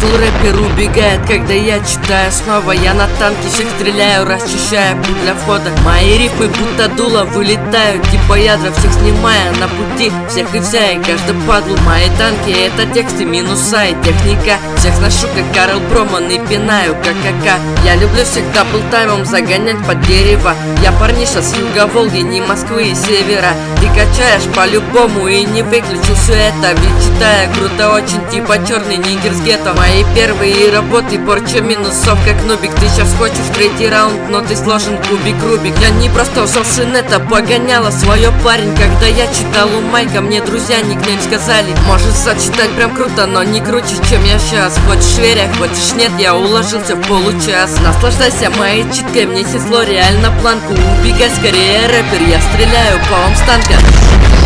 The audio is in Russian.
рэпер убегает, когда я читаю снова. Я на танке всех стреляю, расчищая путь для входа. Мои рифмы будто дуло вылетают, типа ядра всех снимая на пути всех и вся, и каждый падлу. Мои танки это тексты, минуса и техника. Всех сношу как Карл Броман и пинаю как АК. Я люблю всех даблтаймом загонять под дерево. Я парниша с юга Волги, не Москвы и севера. Ты качаешь по-любому и не выключил все это. Ведь читая круто очень, типа черный нигер с гетто. Мои первые работы порча минусов как нубик. Ты сейчас хочешь третий раунд, но ты сложен кубик Рубик. Я не просто ушел с инета, погоняла свое парень. Когда я читал у Майка, мне друзья никнейм сказали: можешь сочетать прям круто, но не круче, чем я сейчас. Хочешь верь, а хочешь нет, я уложился в получас. Наслаждайся моей читкой, мне снесло реально планку. Убегай скорее, рэпер, я стреляю по вам с танка.